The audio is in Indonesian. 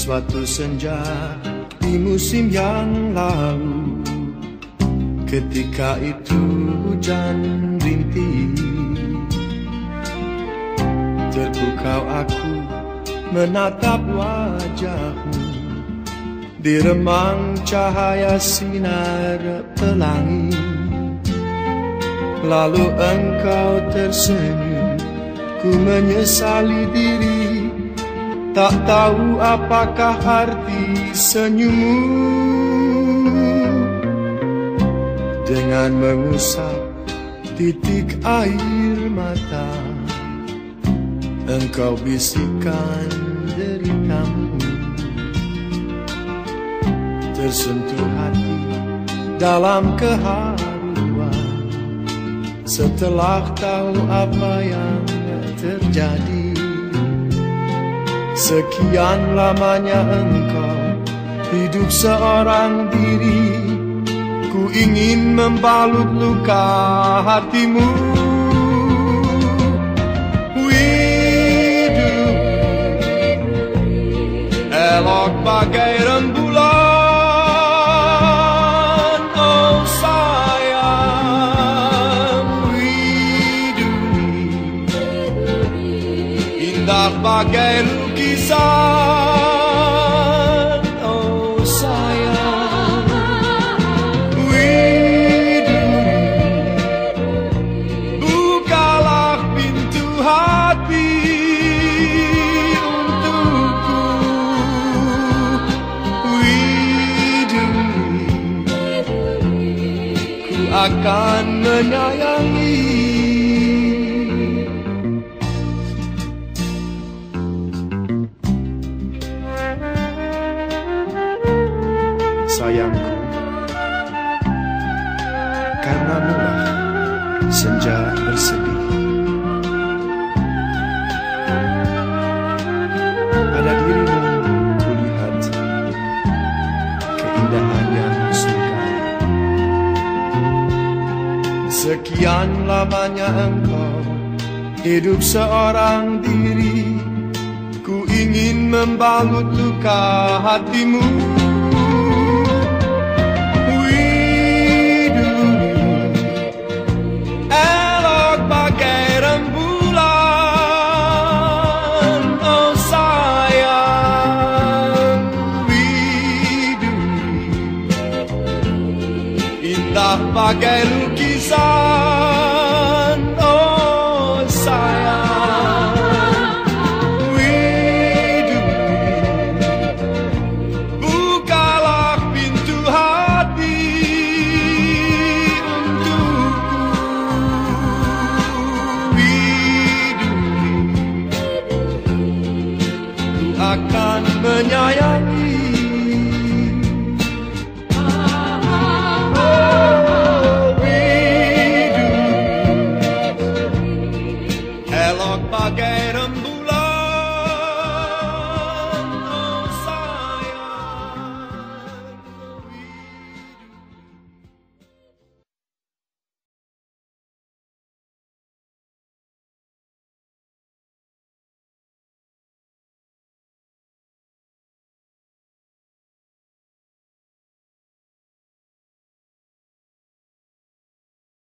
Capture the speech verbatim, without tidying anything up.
suatu senja di musim yang lalu, ketika itu hujan rintih, terpukau aku menatap wajahmu di remang cahaya sinar pelangi. Lalu engkau tersenyum, ku menyesali diri, tak tahu apakah arti senyummu. Dengan mengusap titik air mata, engkau bisikkan deritamu. Tersentuh hati dalam keharuan, setelah tahu apa yang terjadi. Sekian lamanya engkau hidup seorang diri, ku ingin membalut luka hatimu. Widu, elok bagai rembulan, oh sayang. Widu, indah bagai lukisan, oh sayang. Widuri, bukalah pintu hati untukku. Widuri, ku akan menyayangi. Sayangku, karenamulah senja bersedih. Pada dirimu kulihat keindahan yang surga. Sekian lamanya engkau hidup seorang diri, ku ingin membalut luka hatimu. Indah bagai lukisan, oh sayang. Widuri, bukalah pintu hati untukku. Widuri, ku akan menyayangi.